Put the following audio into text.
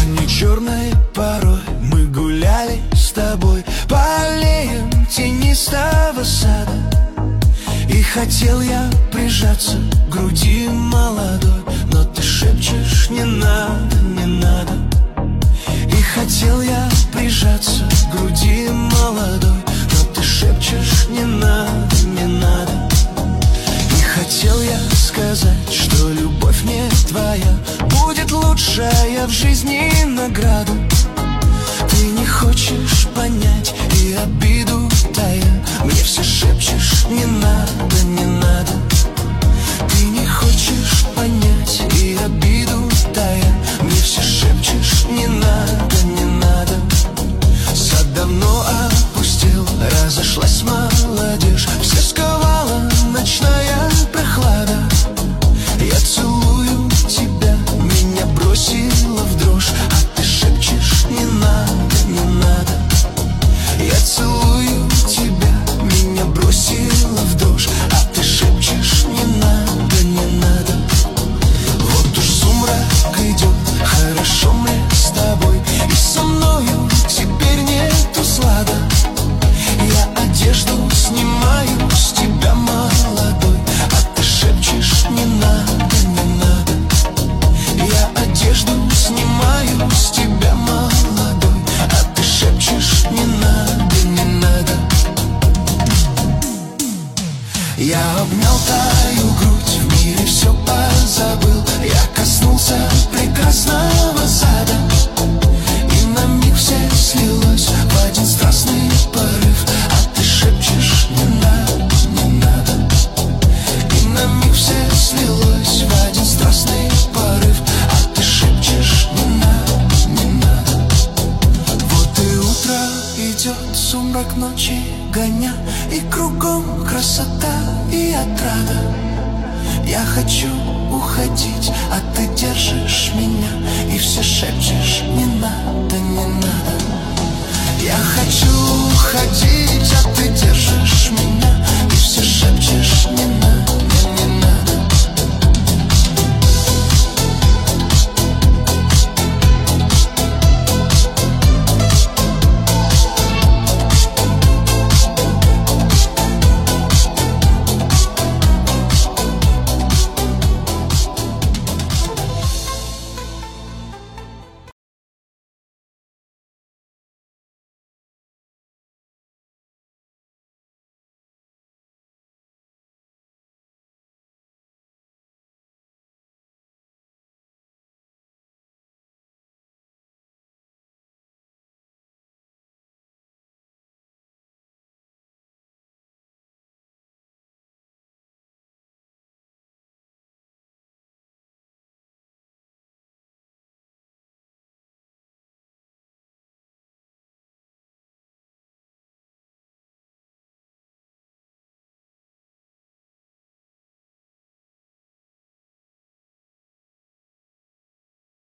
не черной порой мы гуляли с тобой по аллеям тенистого сада. И хотел я прижаться к груди молодой, но ты шепчешь: не надо, не надо. И хотел я прижаться к груди молодой, но ты шепчешь: не надо, не надо. И хотел я сказать, что любовь не твоя будет лучшая в жизни награда. Ты не хочешь понять и обиду тая мне все шепчешь: не надо, не надо. Ты не хочешь понять и обиду тая мне все шепчешь: не надо, не надо. Сад давно опустел, разошлась молодежь, все сковала ночная прохлада. Я целую тебя, меня бросила в дрожь, а ты шепчешь: не надо, не надо. Я целую тебя, меня бросила в дрожь, а ты шепчешь: не надо, не надо. Вот уж сумрак идет, хорошо мне с тобой, и со мною теперь нету слада. Я одежду снимаю с тебя молодой, а ты шепчешь: не надо, не надо. Я одежду снимаю с тебя молодой, а ты шепчешь: не надо, не надо. Я обнял твою грудь, в мире все позабыл. Я коснулся прекрасного сада, и на миг все слилось в один страстный порыв, а ты шепчешь: не надо, не надо. И на миг все слилось в один страстный порыв, а ты шепчешь: не надо, не надо. Вот и утро идет, сумрак ночи гоня, и кругом красота и отрада. Я хочу уходить, а ты держишь меня,